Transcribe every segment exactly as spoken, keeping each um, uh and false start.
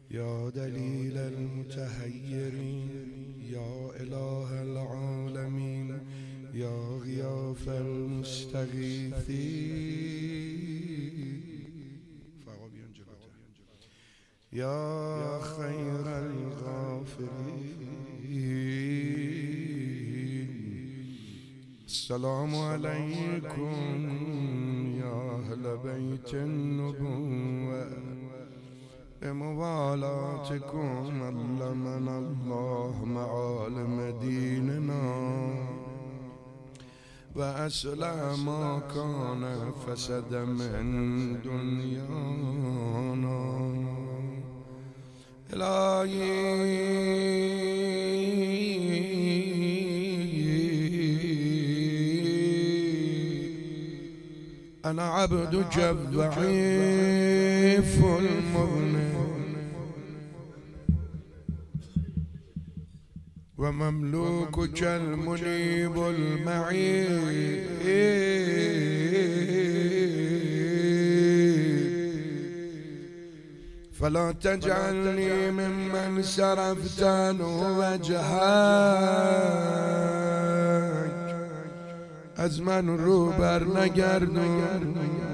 يا دليل المتحيرين، يا إله العالمين، يا غياث المستغيثين، يا خير الغافرين. السلام عليكم يا أهل بيت النبوة، بموالاتكم علمنا الله معالم ديننا، وأصلح ما كان فسد من دنيانا. إلهي أنا عبدك الضعيف المذنب، ومملوكك المنيب المعيب، فلا تجعلني ممن سرفت عنه وجهك، از من رو بر نگردون،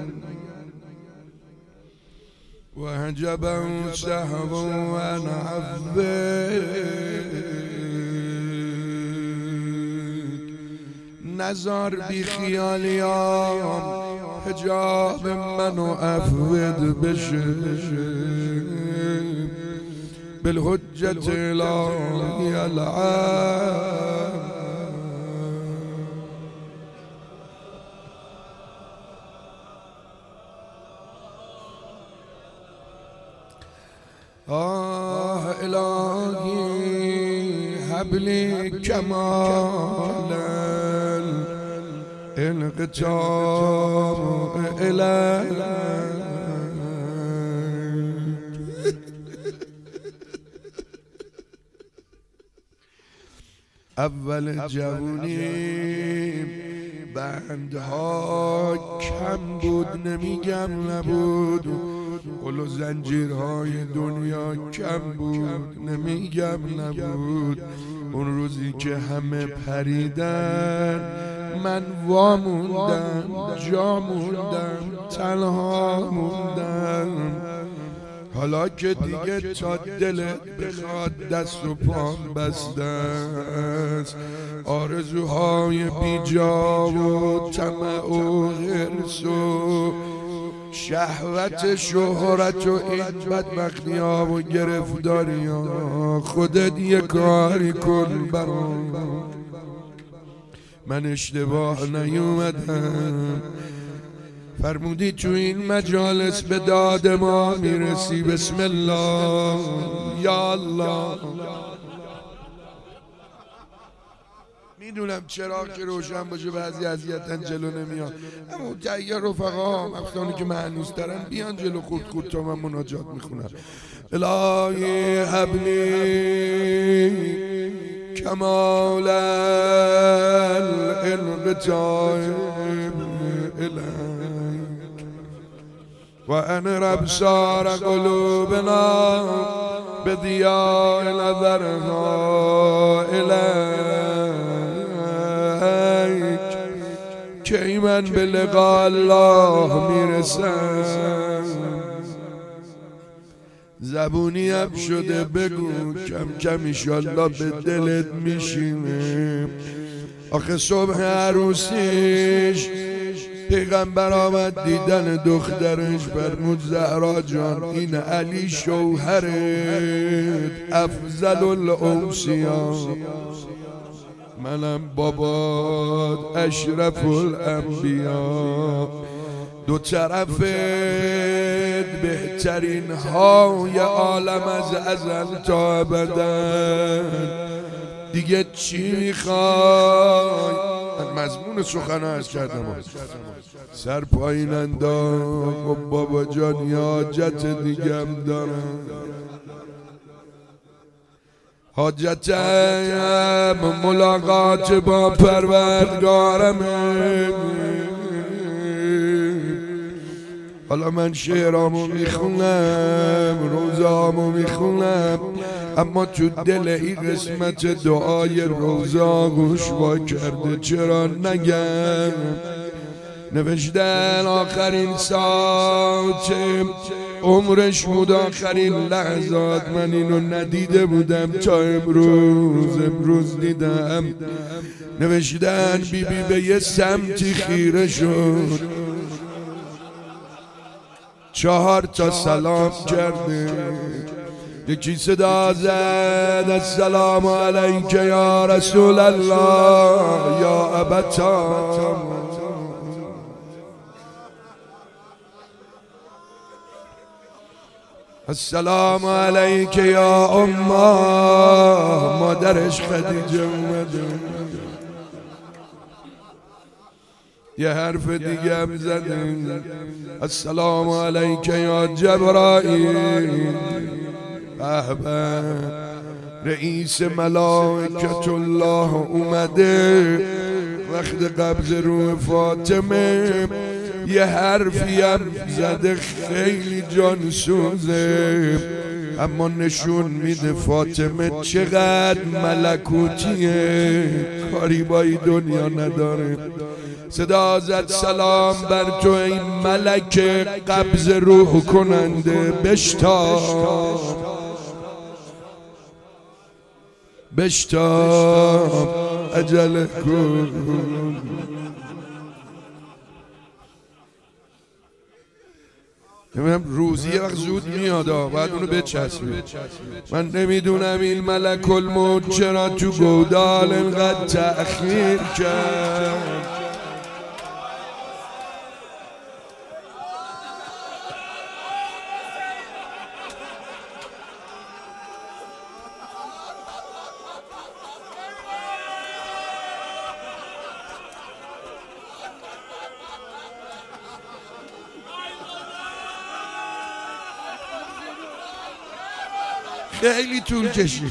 و حجبا سهوا عن عفوك، نزار بی خیالیام حجاب منو عفوت بشه، بالحجة الهی العام. آه إلهي هب لي كمال الانقطاع إليك، اول جوونی بندها کم بود، نمیگم نبود، قل و زنجیرهای دنیا کم بود، نمیگم نبود. اون روزی که همه پریدن من واموندم، جا موندم، تنها موندم. حالا که دیگه تا دلت بخواد دست و پام بسته است، آرزوهای بیجا و طمع و حرص و شهوت شهرت و این بدبختی ها و گرفتاری ها، خودت یه کاری کن برام. من اشتباه نیومدم، فرمودی تو این مجالس به داد ما میرسی. بسم الله یا الله. میدونم چرا که روشن باشه بعضی اذیتن جلو نمیان، اما تهیه رفقا مفتانی که معنوس دارن بیان جلو خورد خورد تا من مناجات میخونم. الهی حبلی کمال الانقطاع الیک، و ان ابصار قلوبنا بضیاء نظرها الیک، کی من به لقاء الله میرسم. زبونی هم شده بگو، کم کم ایشالله به دلت میشینه. آخه صبح عروسیش پیغمبر آمد دیدن دخترش، فرمود زهرا جان این علی شوهرت افضل الانسیا، منم بابات اشرف الانبیا، دو طرفت بهترین های عالم از ازل تا ابدا، دیگه چی میخوای؟ مضمون سخنه از کردم سر پایین انداز. خب بابا جان یه حاجت دیگم دارم، حاجتم ملاقات با پروردگارم، حالا من شعرامو میخونم، روزامو میخونم، اما تو دل این قسمت دعای روزا گوش وا کرده چرا نگم. نوشتن آخرین ساعت عمرش بود، آخرین لحظات، من اینو ندیده بودم تا امروز، امروز دیدم. نوشتن بی بی به یه سمتی خیره شد، چهار تا سلام کرده، یکی صدا زد السلام علیک یا رسول الله یا ابتا، السلام علیک یا اما، مادرش خدیجه اومده. یه حرف دیگه هم زدن السلام علیک یا جبرائیل، به رئیس ملائکت الله اومده. وقت قبض روح فاطمه یه حرفی هم زده خیلی جانسوزه، اما نشون میده فاطمه چقدر ملکوتیه، کاری با این دنیا نداره. صدا زد سلام بر تو ای ملک قبض روح کننده، بشتاب بشتاب عجله کن. روزی یه وقت زود میاد، باید اونو بچسبیم. من نمیدونم این ملک الموت چرا تو گودال انقدر تأخیر کرد. خیلی طول کشید.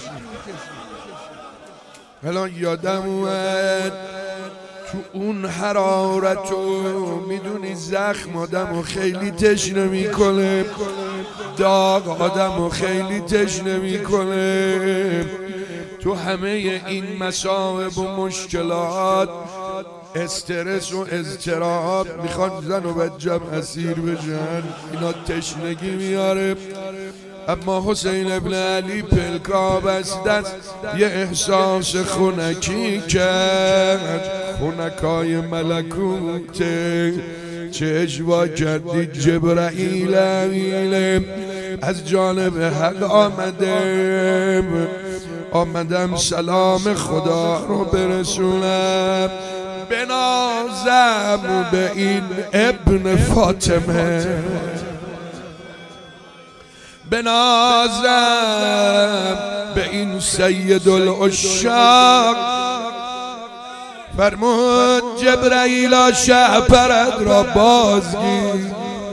الان یادم اومد تو اون حرارت و میدونی زخم آدمو خیلی تشنه میکنه، داغ آدمو خیلی تشنه میکنه. تو همه این مصائب و مشکلات، استرس و اضطراب میخوان زن و بچم اسیر بشن، اینا تشنگی میاره. اما حسین ابن علی پلکاب از دست یه احساس خونکی کرد، خونکای ملکوته. چه اجوا کردی جبرائیل از جانب حق آمده، آمدم سلام خدا رو برسونم، بنازم به این ابن فاطمه، بنازم به این سید العشاق. فرمود جبرائیل شهپرت را بازگیر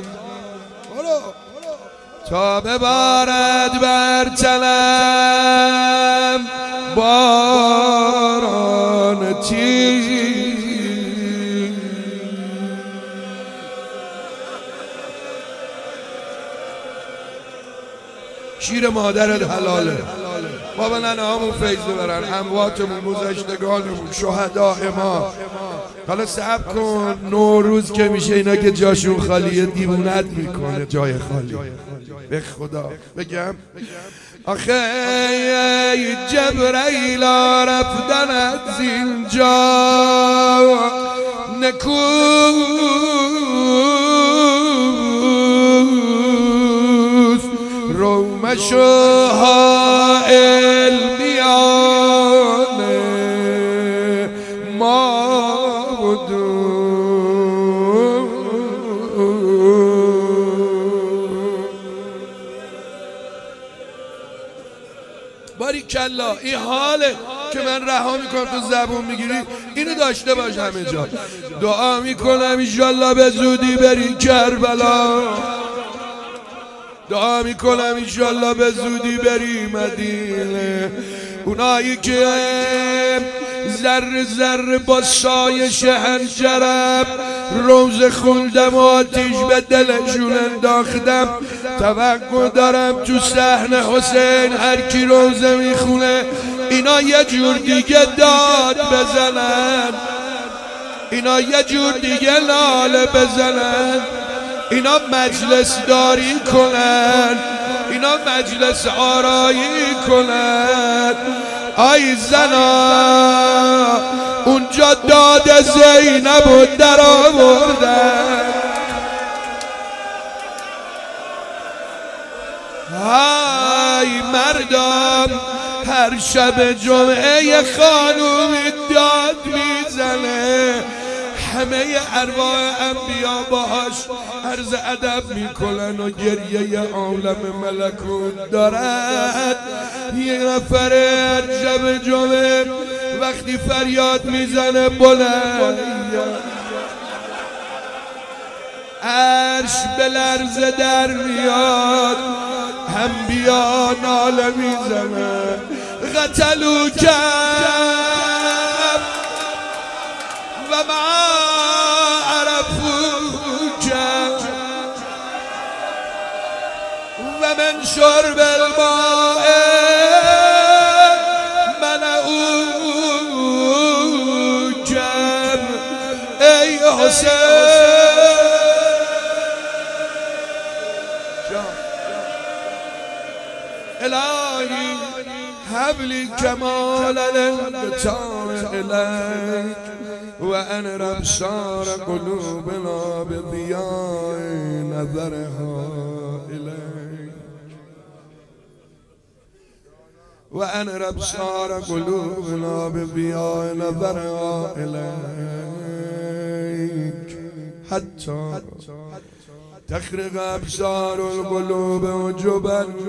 تا ببارد بر تنم باران تیز. شیر مادرت حلاله، بابا ننه هامون فیض ببرن، امواتمون، گذشتگانمون، شهداء ما. حالا صبر کن، نوروز که میشه اینا که جاشون خالیه دیوونت میکنه جای خالی. به خدا بگم آخه جبرائیل رفتن از اینجا نکوست، رومشو حائل میانه ما بودو. باریکلا، این حاله که من رها میکنم تو زبون میگیری، اینو داشته باش همه جا. دعا میکنم انشالله به زودی بری کربلا، دعا میکنم انشالله به زودی بری مدینه. اونایی که ذره ذره با سایش هنجرم روز خوندم و آتیش به دلشون انداختم. توقع دارم تو صحن حسین هر کی روزه میخونه اینا یه جور دیگه داد بزنن، اینا یه جور دیگه ناله بزنن، اینا مجلس داری کنن، اینا مجلس آرایی کنن. آی زنا اونجا داد زینب و در آوردن. های مردم هر شب جمعه خانومی داد میزنه، همه ارواح انبیا باهاش عرض ادب میکنن و گریه عالم ملکوت دارد. یه نفر شب جمعه وقتی فریاد میزنه بلند عرش به لرزه در میاد، انبیا ناله میزنن قتلو کم و ما عرفو کم و من شرب الماء منعو کم. ای حسین الهی حبلی کمال الانقطاع الیک و ان ربصار قلوبنا بضیاء نظرها الیک و ان ربصار قلوبنا بضیاء نظرها الیک حتی تخرق ابصار القلوب وجب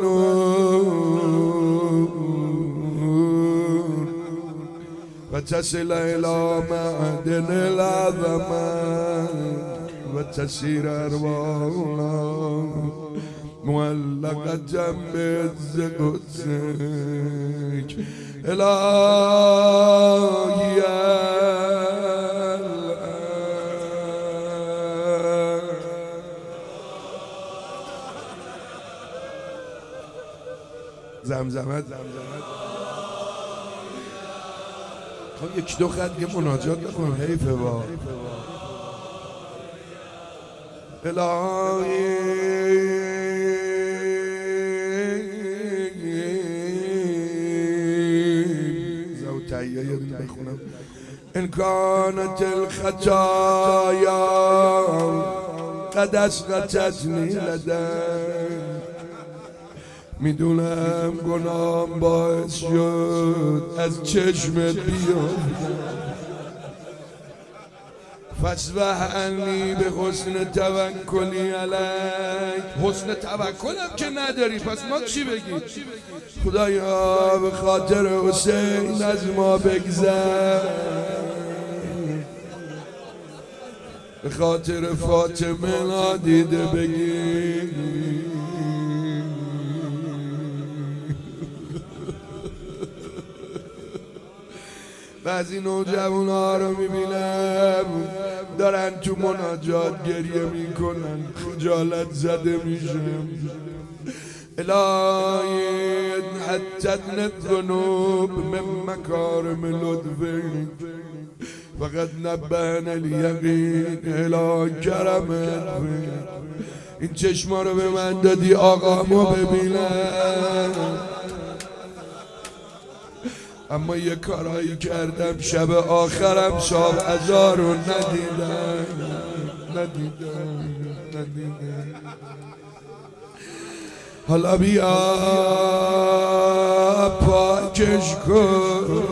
النور وتصل الى معدن العظمه وتسير ارواحنا معلقه بعز قدسك الهی. زمزمت خب یک دو خط یه مناجات بکنم حیفه با الهی. زو تحییه یه دونه بخونم. ان کانت الخطایا قد اسقطتنی لدن، میدونم گناهم باعث شد از چشمت بیافتم، فاصفح عنی به حسن توکلی علیک. حسن توکلم که نداری پس ما چی بگیم؟ خدایا به خاطر حسین از ما بگذر، به خاطر فاطمه نادیده بگیر. بعضی نوجوان‌ها رو میبینم دارن تو مناجات گریه میکنن، خجالت زده میشم. الهی حتتنا الذنوب من مکارم لطفک فقد نبهنا الیقین الی کرمک. این چشما رو به من دادی آقامو ببینم، اما یه کارایی کردم شب آخرم شاب ازار رو ندیدم ندیدم ندیدم. حالا بیا پاکش کن.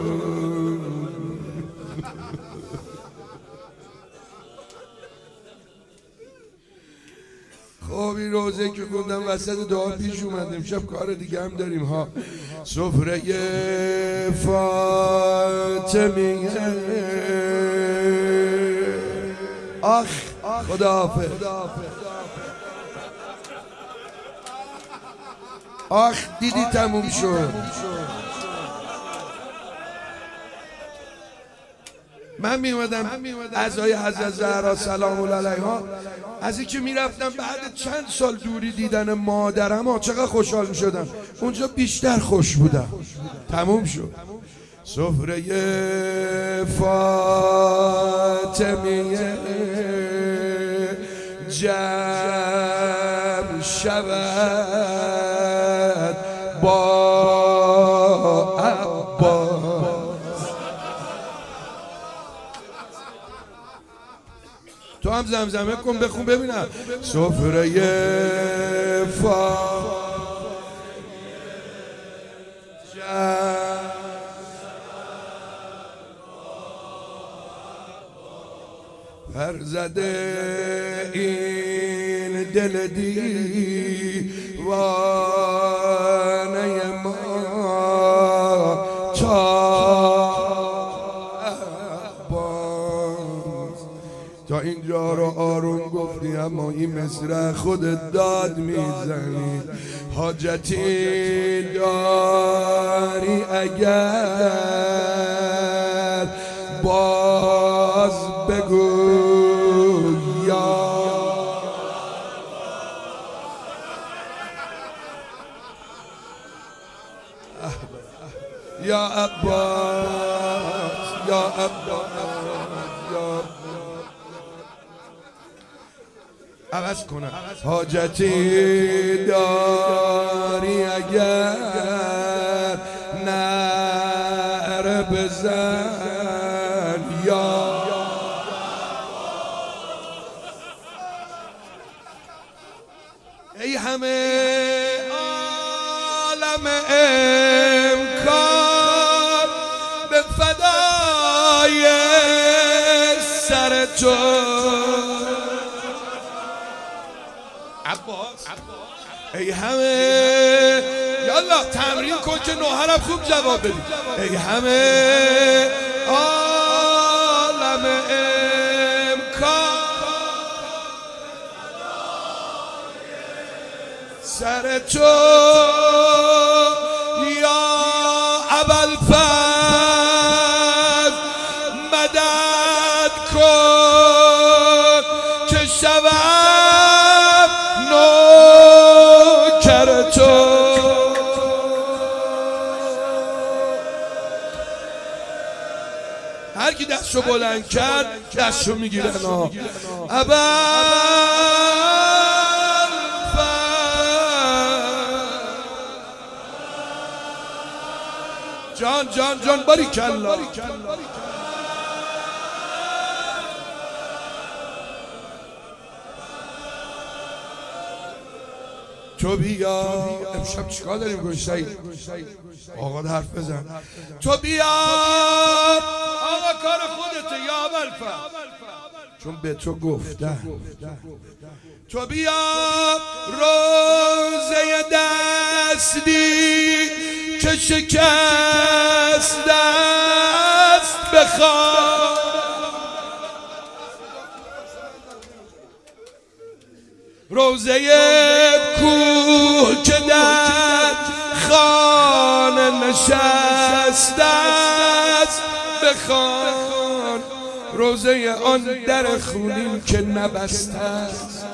خب این روزه که گفتم وسط دعا پیش اومد، امشب کار دیگه هم داریم ها. سفره فاطمیه آخ خداحافظ، آخ دیدی تموم شد. من میومدم عزای حضرت زهرا سلام الله علیها، از اینکه میرفتم بعد چند سال دوری دیدن مادرم ها چقدر خوشحال میشدم. اونجا بیشتر خوش بودم. تموم شد. سفره فاطمیه جمع شود با تو هم زمزمه کن بخون ببینم. سفره فاطمیه پر زده این دل دیوانه ما تا اینجا رو آروم گفتی، اما این مصرع خودت داد میزنی. حاجتی داری اگر باز بگو یا یا عباس یا عباس یا عوض کنم. حاجتی داری اگر نعره بزن یا ای همه عالم امکان به فدای سر تو عباس. ای همه یالا تمرین کن که نوحرم خوب جواب بدی. ای همه عالم امکان سر تو یا ابوالفضل مدد کن که شوم نوکر تو. هر کی دستشو بلند کرد دستشو میگیرن. جان جان جان باریکلا. تو بیا امشب چیکار داریم کنیم سعید؟ آقا حرف بزن. تو بیا آقا کار خودته یا ابوالفضل، چون به تو گفتم. تو بیا روزه دستی که شکست دست بخواه، روزه کوه که در خانه نشست است بخوان، روزه آن در خونین که نبسته است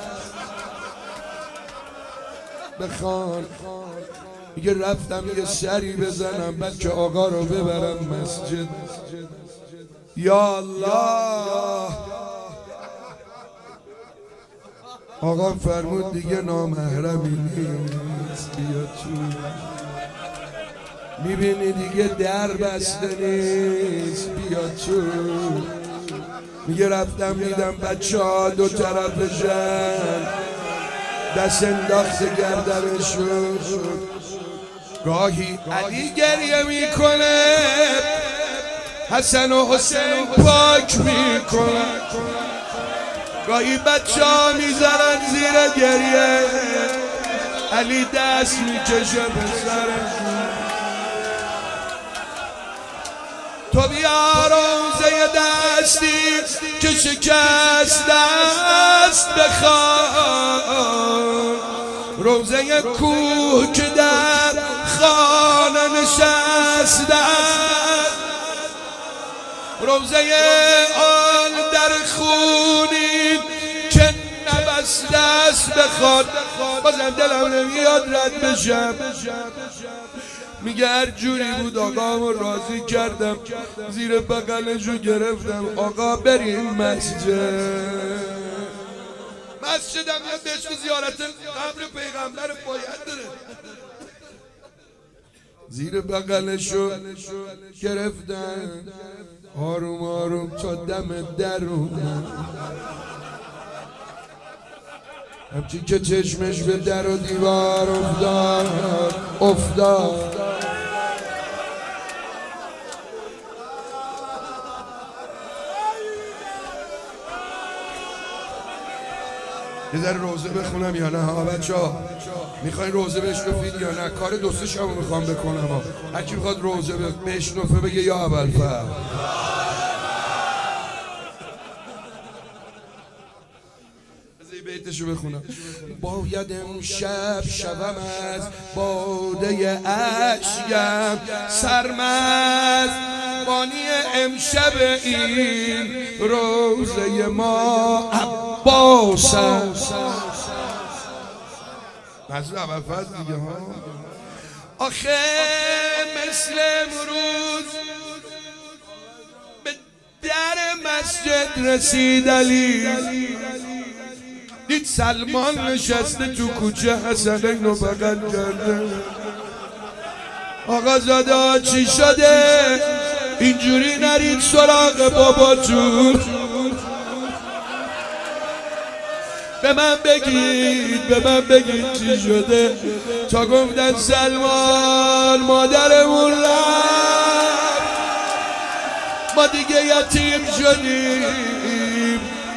بخوان. میگه رفتم یه سری بزنم بلکه آقا رو ببرم مسجد. یا الله آقا فرمود دیگه نامحرمی نیست، بیا تو. میبینی دیگه در بسته نیست، بیا تو. میگه رفتم دیدم بچه ها دو طرفشن دست انداخت گردنشون. گاهی علی گریه میکنه، حسن و حسین پاک میکنه، گاهی بچه ها میزنن زیر گریه، علی دست میکشه به سرش. تو بیا روزه دستی که شکست دست بخوان، روزه کوه که در خانه نشسته، روزه آن در خونین که نبسته است بخواد. بازم دلم نمیاد رد بشم. میگه هر جوری بود آقامو راضی کردم، زیر بغلشو گرفتم. آقا بریم مسجد. مسجدم یا بهش زیارت قبر پیغمبر باید داره. زیر بغلشو گرفتم آروم آروم تا دم در اومد. همچین که چشمش به در و دیوار افتاد افتاد. یه ذره روزه بخونم یا نه ها بچه ها؟ میخواین روزه بشنفید یا نه؟ کار دو سه شبو میخوام بکنم ها. هر کی میخواد روزه بشنفه بگه یا ابوالفضل. بیتشو بخونم. باید امشب شبم از باده اشکم سرمست، بانی امشب این روزه ما عباس است. منظور ابوالفضل دیگه ها. آخه مثل امروز به در مسجد رسید علی، دید سلمان نشسته تو کوچه حسنین رو بغل کرده. آقا زاده چی شده؟ اینجوری نرید سراغ باباتون. به من بگید به من بگید چی شده؟ تا گفتن سلمان مادرمون رفت، ما دیگه یتیم شدیم.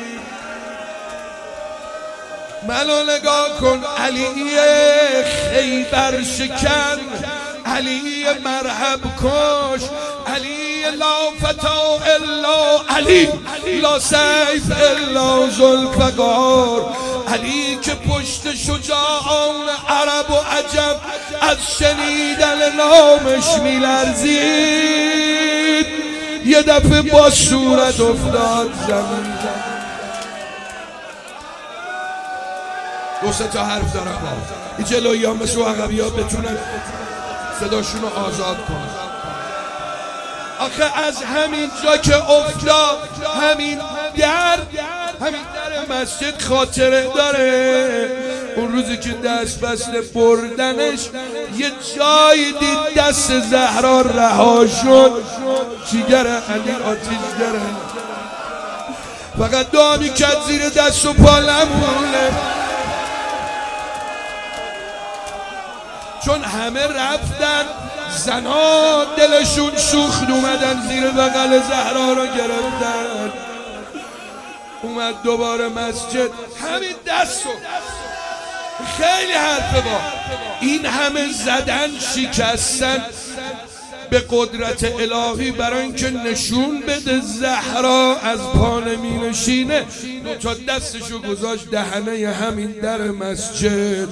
منو نگاه کن، علی خیبر شکن، علی مرحب کش، علی لا فتا الا علی، لا سیف الا ذوالفقار. علی که پشت شجاعان عرب و عجم از شنیدن نامش میلرزید. یه دفعه با صورت افتاد زمین. دو سه تا حرف دارم با این جلویی ها مثل عقبی ها بتونن صداشون رو آزاد کنن. آخه از همین جا که افتاد، همین در همین در مسجد خاطره داره. اون روزی که دست بسته بردنش یه جایی دید دست زهرا رها شد. جیگر علی آتیشگره، فقط دعا میکرد زیر دست و پا نمونه، چون همه رفتن. زنا دلشون سوخت اومدن زیر بغل زهرا رو گرفتن. اومد دوباره مسجد، همین دستو خیلی حرفه با این همه زدن شکستن به قدرت الهی برای اینکه نشون بده زهرا از پا نمی نشینه. دو تا دستشو گذاشت دهنه همین در مسجد.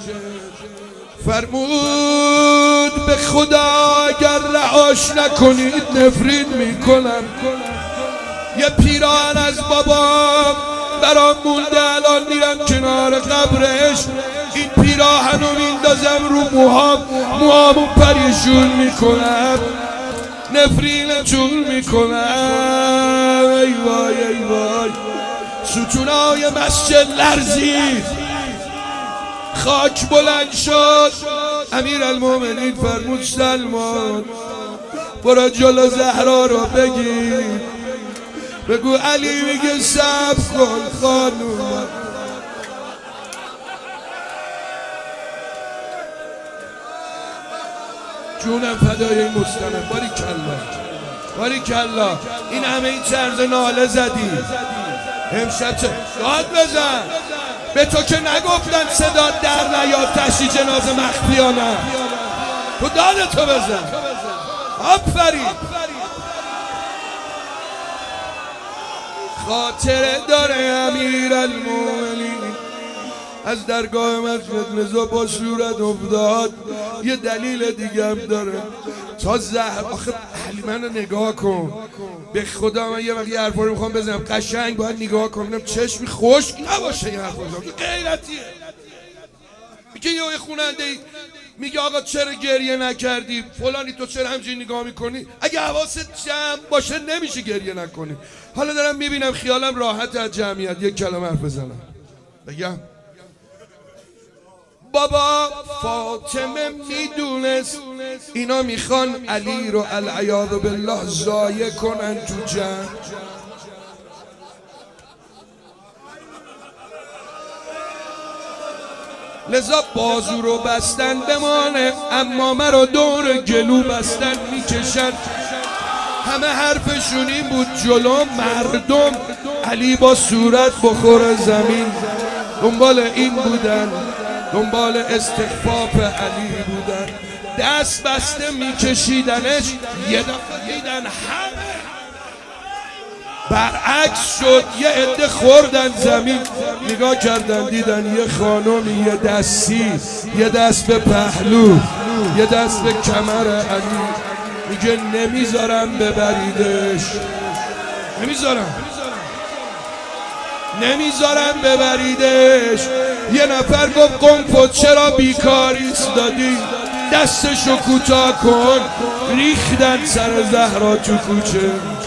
فرمود به خدا اگر رهاش نکنید نفرین میکنم. یه پیراهن از بابام برام مونده، الان میرم کنار قبرش این پیراهن رو میندازم رو موهام، موهامو پریشون میکنم، نفرینتون میکنم. ای وای ای وای. ستونای مسجد لرزید، خاک بلند شد. امیر المومنین فرمود سلمان برو جلو زهرا رو بگیر، بگو علی میگه صبر کن خانوم. جونم فدای این مستمم. باری کلا باری کلا. این همه این طرز ناله زدی امشب چه داد بزن. به تو که نگفتن صدا در نیاد تشی جنازه مخفیانه، تو دادتو بزن. آفرین. خاطره داره امیر المومنین از درگاه مسجد نزا با صورت افتاد. یه دلیل دیگه هم داره. تا زهر آخه علی منو نگاه کن، به خدا من یه وقت یه حرفا رو میخوام بزنم قشنگ باید نگاه کنم چشمی خشک نباشه. یه حرفا بزنم غیرتیه. میگه یه خوننده ای میگه آقا چرا گریه نکردی فلانی، تو چرا همچین نگاه میکنی؟ اگه حواست جمع باشه نمیشه گریه نکنی. حالا دارم میبینم خیالم راحت از جمعیت یک کلمه حرف بزنم بگم بابا فاطمه میدونست اینا میخوان علی رو العیاذ بالله ضایع کنن تو جمع. لذا بازو رو بستن بمانه، اما مرا دور گلو بستن میکشن. همه حرفشون این بود جلو مردم علی با صورت بخور زمین. دنبال این بودن، دنبال استخفاف علی بودن. دست بسته میکشیدنش، یه دفعه دیدن همه برعکس شد. یه عده خوردن زمین، نگاه کردن دیدن یه خانم یه دستی، یه دست به پهلو، یه دست به کمر علی. میگه نمیذارم ببریدش، نمیذارم نمیذارم ببریدش. یه نفر گفت قنفو چرا بیکار ایستادی، دستشو کوتاه کن. ریختن سر زهرا تو کوچه.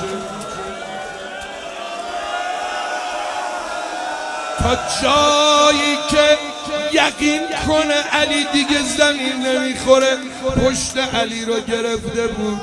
تا جایی که یقین کنه علی دیگه زمین نمیخوره، پشت علی رو گرفته بود.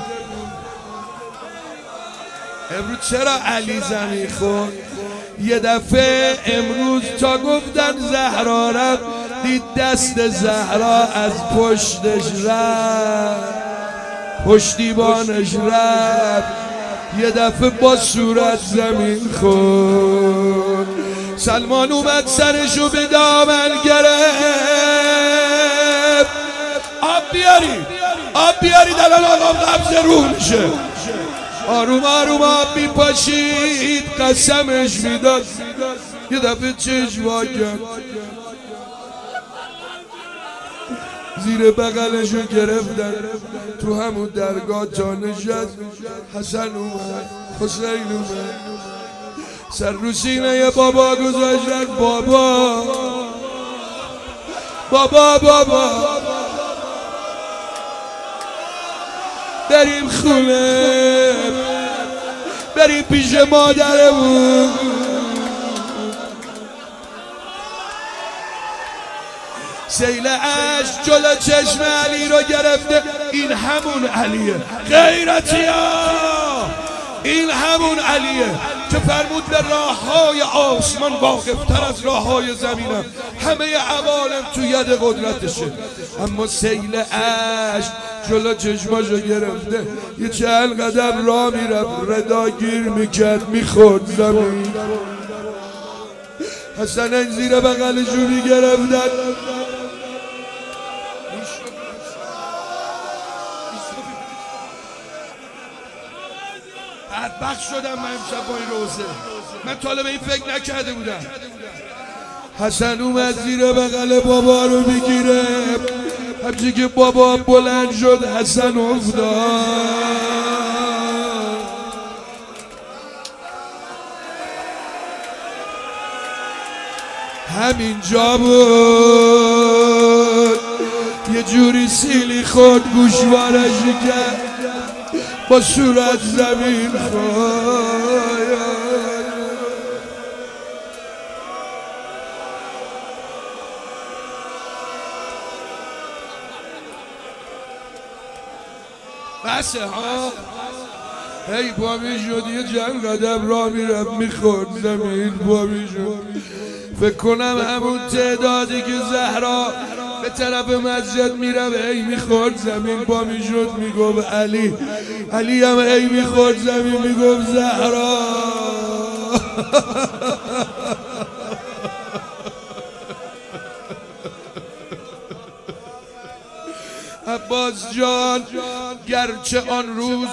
امروز چرا علی زمین خورد؟ یه دفعه امروز تا گفتن زهرا رفت، دید دست زهرا از پشتش رفت، پشتیبانش رفت. یه دفعه با صورت زمین خورد. سلمان اومد سرشو به دامن گرفت. آب بیاری، آب بیاری الان آقام قبض روح میشه. آروم آروم آب میپاشید، قسمش میداد. یه دفعه چشم وا کرد، زیر بغلشو گرفتن تو همون درگاه تا نشست. حسن اومد، حسین اومد، سر رو سینه بابا گذاشتن. بابا بابا بابا بریم خونه، بریم پیش مادرمون. سیل عشق جلو چشم علی رو گرفته. این همون علیه غیرتیا، این همون علیه که فرمود به راه های آسمان واقفتر از راه های زمینم، همه عوالم تو ید قدرتشه. اما سیل عشق جلو چشماشو گرفته. یه چند قدم راه میرفت، ردا گیر میکرد، میخورد زمین. حسنین زیر بغلشو میگرفتن. بدبخت شدم من امشب با این روزه، من طالب این فکر نکرده بودم. حسن اومد زیر بغل بابا رو میگیره. همچنین که بابا بلند شد حسن افتاد. همینجا بود یه جوری سیلی خود گوشوارش کرد، با صورت زمین خواهد. بسه ها هی با می شد یه چند قدم را میرفت میخورد زمین. با می شد فکر کنم همون تعدادی که زهرا به طرف مسجد میرفت هی میخورد زمین. با می شد میگفت علی، علی هم هی میخورد زمین میگفت زهرا. عباس جان گرچه آن روز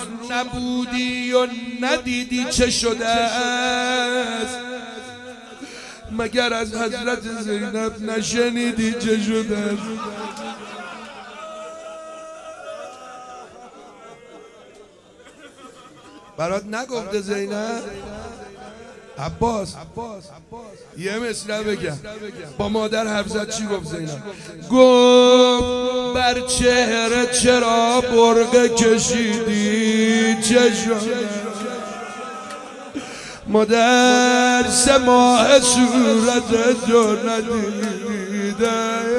نبودی و ندیدی چه شده است، مگر از حضرت زینب نشنیدی چه شده؟ برات نگفته زینب؟ عباس یه مصرع بگم با مادر حرف زد. چی گفت زینب؟ گفت بر چهره چرا برقه کشیدی چه شد؟ مادر سه ماه صورت تو ندیده